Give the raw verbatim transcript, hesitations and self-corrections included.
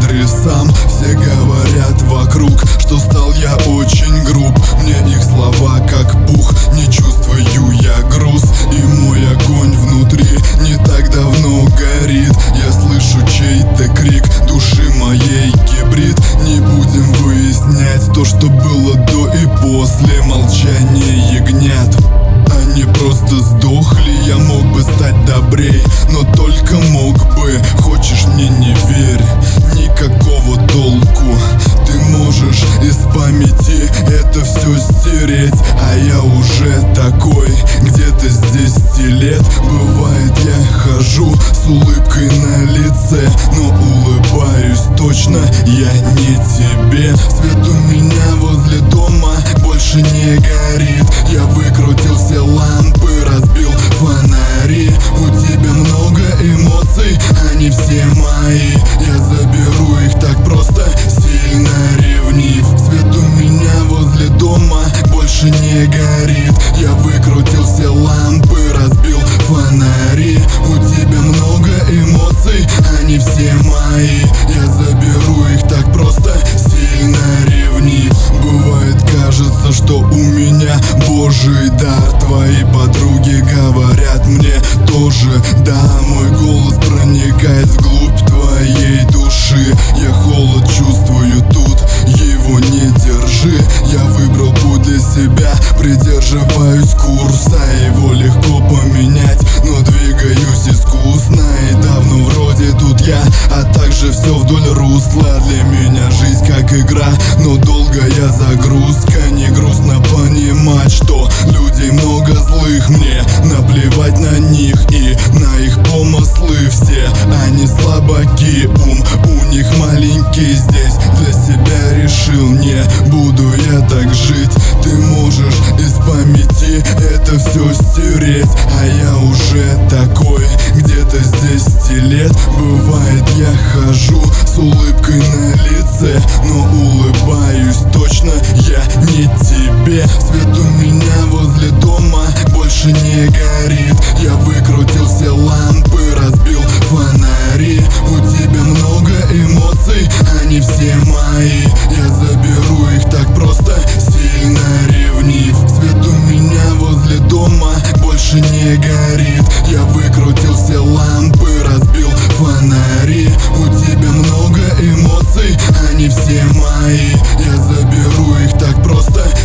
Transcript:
говори сам. Все говорят вокруг, что стал я очень груб. Мне их слова как пух, не чувствую я груз. И мой огонь внутри не так давно горит. Я слышу чей-то крик души моей гибрид. Не будем выяснять то, что было до и после. Молчание ягнят, они просто сдохли. Я мог бы стать добрей, но только мог бы. Хочешь, мне не верь, никакого толку. Ты можешь из памяти это все стереть, а я уже такой, где-то здесь лет. Бывает, я хожу с улыбкой на лице, но улыбаюсь точно я не тебе. Свет у меня возле дома больше не горит. Я выкрутил все лампы, разбил фонари. У тебя много эмоций, они все мои. Я заберу их так просто, сильно ревнив. Свет у меня возле дома больше не горит. Я выкрутил все лампы, разбил фонари. У тебя много эмоций, они все мои. Я заберу их так просто, сильно ревнив. Бывает, кажется, что у меня божий дар. Твои подруги говорят мне тоже да. Мой голос проникает вглубь твоей души. Я холод чувствую тут, его не держи. Я выбрал путь для себя, придерживаюсь курса. Его легко поменять, но двигаюсь искусно. И давно вроде тут я, а также все вдоль русла. Для меня жизнь как игра, но долгая загрузка. Не грустно понимать, что людей много злых. Мне наплевать на них и на их помыслы. Все они слабаки, ум у них маленький. Здесь для себя решил, не буду я так жить. Ты можешь из памяти это все стереть, а я уже такой, где-то здесь лет. Бывает, я хожу с улыбкой на лице, но улыбаюсь точно я не тебе. Свет у меня возле дома больше не горит. Я выкрутил все лампы, разбил фонари. У тебя много эмоций, они все мои. Я заберу их так просто, сильно ревнив. Свет у меня возле дома больше не горит. Я выкрутил все лампы, разбил фонари. У тебя много эмоций, они все мои. Я заберу их так просто,